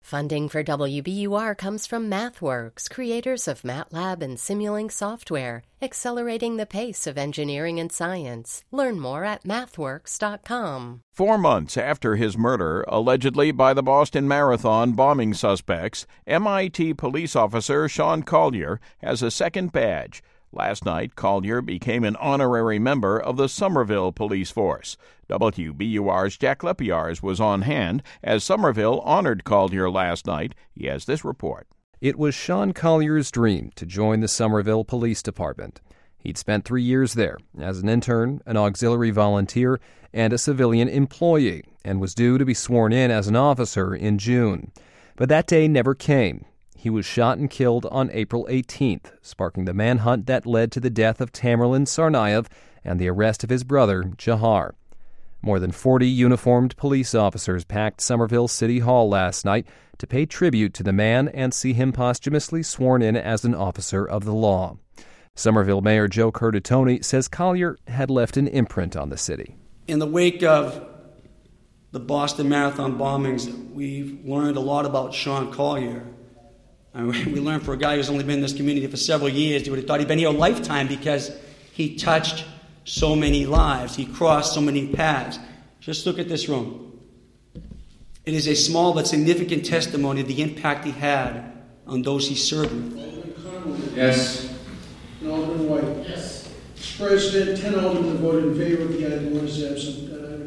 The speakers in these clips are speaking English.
Funding for WBUR comes from MathWorks, creators of MATLAB and Simulink software, accelerating the pace of engineering and science. Learn more at mathworks.com. 4 months after his murder, allegedly by the Boston Marathon bombing suspects, MIT police officer Sean Collier has a second badge. Last night, Collier became an honorary member of the Somerville Police Force. WBUR's Jack Lepiarz was on hand as Somerville honored Collier last night. He has this report. It was Sean Collier's dream to join the Somerville Police Department. He'd spent 3 years there as an intern, an auxiliary volunteer, and a civilian employee, and was due to be sworn in as an officer in June. But that day never came. He was shot and killed on April 18th, sparking the manhunt that led to the death of Tamerlan Tsarnaev and the arrest of his brother, Jahar. More than 40 uniformed police officers packed Somerville City Hall last night to pay tribute to the man and see him posthumously sworn in as an officer of the law. Somerville Mayor Joe Curtatone says Collier had left an imprint on the city. In the wake of the Boston Marathon bombings, we've learned a lot about Sean Collier. We learned for a guy who's only been in this community for several years, you would have thought he'd been here a lifetime because he touched so many lives. He crossed so many paths. Just look at this room. It is a small but significant testimony of the impact he had on those he served with. Alderman Conley. Yes. And Alderman White. Yes. Mr. President, 10 aldermen voted in favor of the item. One is absent.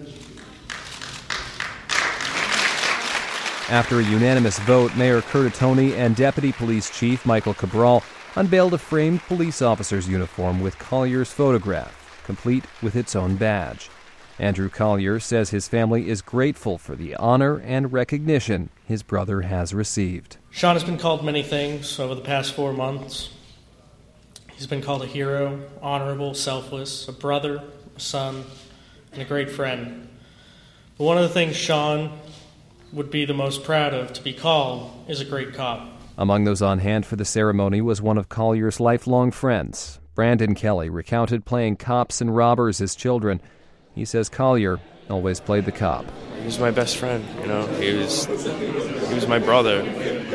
After a unanimous vote, Mayor Curtatone and Deputy Police Chief Michael Cabral unveiled a framed police officer's uniform with Collier's photograph, complete with its own badge. Andrew Collier says his family is grateful for the honor and recognition his brother has received. Sean has been called many things over the past 4 months. He's been called a hero, honorable, selfless, a brother, a son, and a great friend. But one of the things Sean would be the most proud of to be called is a great cop. Among those on hand for the ceremony was one of Collier's lifelong friends. Brandon Kelly recounted playing cops and robbers as children. He says Collier always played the cop. He was my best friend, he was my brother.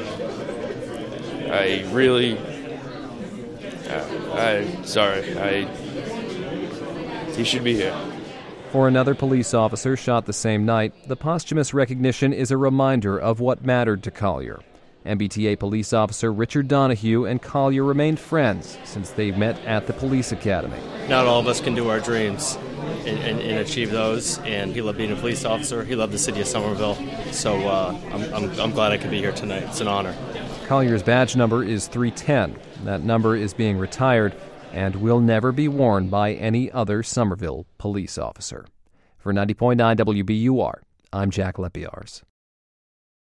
He should be here. For another police officer shot the same night, the posthumous recognition is a reminder of what mattered to Collier. MBTA police officer Richard Donahue and Collier remained friends since they met at the police academy. Not all of us can do our dreams and achieve those, and he loved being a police officer. He loved the city of Somerville, so I'm glad I could be here tonight. It's an honor. Collier's badge number is 310. That number is being retired and will never be worn by any other Somerville police officer. For 90.9 WBUR, I'm Jack Lepiarz.